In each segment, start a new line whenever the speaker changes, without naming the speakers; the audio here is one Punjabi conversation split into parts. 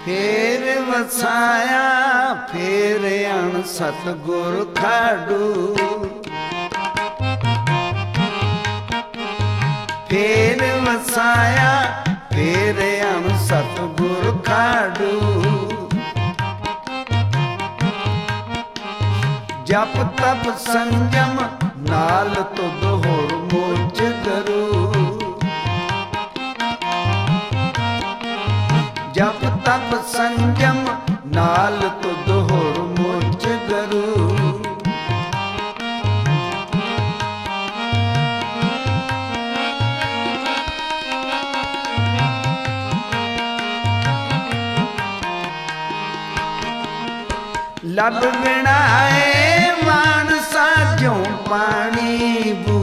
ਫੇਰ ਵਸਾਇਆ ਫੇਰ ਅਣ ਸਤਿਗੁਰ ਖਾਡੂ। ਫੇਰ ਵਸਾਇਆ ਫੇਰ ਅਣ ਸਤਿਗੁਰ ਖਾਡੂ। ਜਪ ਤਪ ਸੰਜਮ ਨਾਲ ਤੁਧ ਹੋਰ ਮੋਚ ਕਰੂ। ਜਪ ਤਪ ਸੰਜਮ ਨਾਲ ਤੁਧ ਹੋਰ ਮੋਚ ਕਰੂ। ਲੱਭ ਬਿਣਾਏ ਮਾਨਸਾ ਜਿਉ ਪਾਣੀ ਬੂ।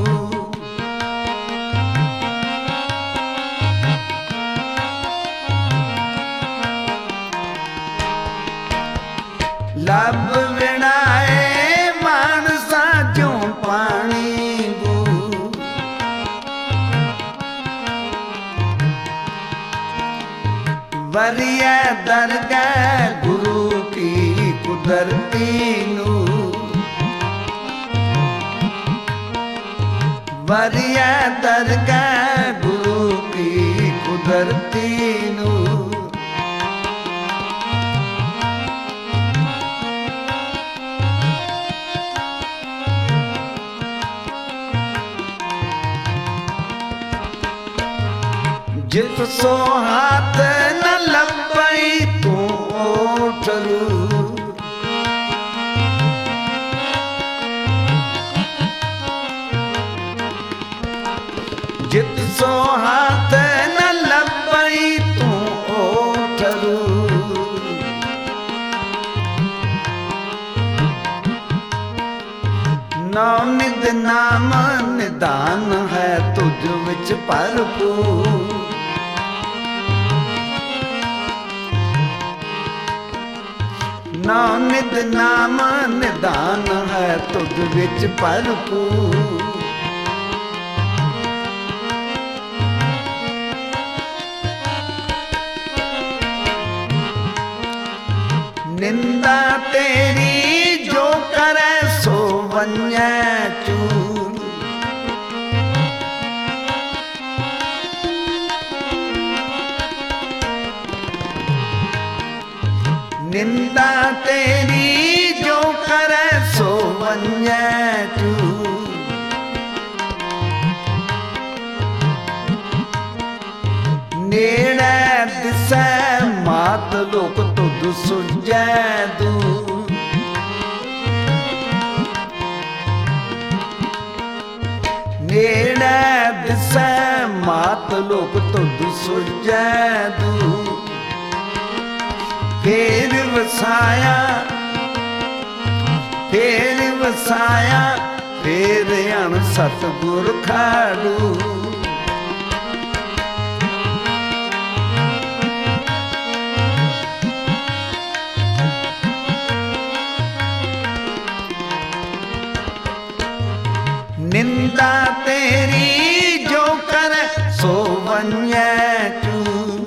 ਲੱਭ ਬਿਣਾਏ ਮਾਨਸਾ ਜਿਉ ਪਾਣੀ ਬੂ। ਵਰਿਐ ਦਰਗਹਿ ਗੁਰੂ ਕੀ ਕੁਦਰਤੀ ਨੂੰ। ਵਰਿਐ ਦਰਗਹਿ ਗੁਰੂ ਕੀ ਕੁਦਰਤੀ ਨੂੰ। ਜਿਤ ਸੋ ਹਾਥ ਨ ਲੱਭਈ ਤੂੰ ਓਠਰੂ। ਜਿਤ ਸੋ ਹਾਥ ਨ ਲੱਭਈ ਤੂੰ ਓਠਰੂ। ਨਾਮ ਨਿਦ ਨਾਮ ਨਿਦਾਨ ਹੈ ਤੁਝ ਵਿੱਚ ਭਰਪੂਰ। ਨਾਮ ਨਿਦ ਨਾਮ ਨਿਦਾਨ ਹੈ ਤੁਧ ਵਿੱਚ ਭਰਪੂਰ। ਨਿੰਦਾ ਤੇਰੀ ਜੋ ਕਰੈ ਸੋ ਵੰਜੈ ਚੂਰ। ਨਿੰਦਾ ਤੇਰੀ ਜੋ ਕਰੈ ਸੋ ਵੰਜੈ ਚੂਰ। ਨੇੜੇ ਦਿਸੈ ਮਾਤ ਲੋਕ ਤੁਧ ਸੁਝੈ ਦੂਰ। ਨੇੜੇ ਦਿਸੈ ਮਾਤ ਲੋਕ ਤੁਧ ਸੁਝੈ ਦੂਰ। ਫੇਰ ਵਸਾਇਆ ਫੇਰ ਵਸਾਇਆ ਫੇਰ ਅਣ ਸਤਿਗੁਰ ਖਾਡੂ। ਨਿੰਦਾ ਤੇਰੀ ਜੋ ਕਰੈ ਸੋ ਵੰਜੈ ਚੂਰ।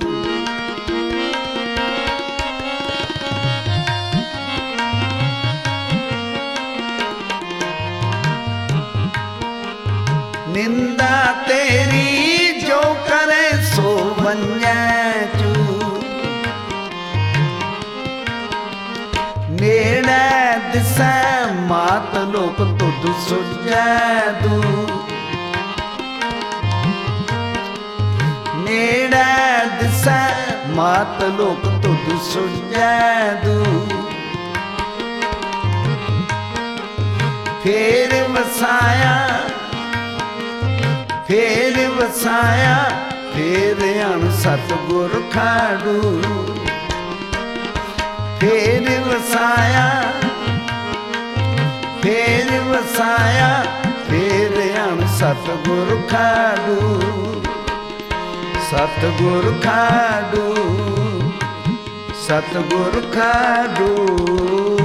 ਨਿੰਦਾ ਤੇਰੀ ਜੋ ਕਰੇ ਸੋ ਵੰਜੈ ਚੂਰ। ਨੇੜੇ ਦਿਸੈ ਮਾਤ ਲੋਕ ਤੁਧ ਸੁਝੈ ਦੂਰ। ਨੇੜੇ ਦਿਸੈ ਮਾਤ ਲੋਕ ਤੁਧ ਸੁਝੈ ਦੂਰ। ਫੇਰ ਵਸਾਇਆ ਫੇਰ ਵਸਾਇਆ ਫੇਰ ਅਣ ਸਤਿਗੁਰ ਖਾਡੂ। ਫੇਰ ਵਸਾਇਆ ਫੇਰ ਵਸਾਇਆ ਫੇਰ ਅਣ ਸਤਿਗੁਰ ਖਾਡੂ। ਸਤਿਗੁਰ ਖਾਡੂ ਸਤਿਗੁਰ ਖਾਡੂ।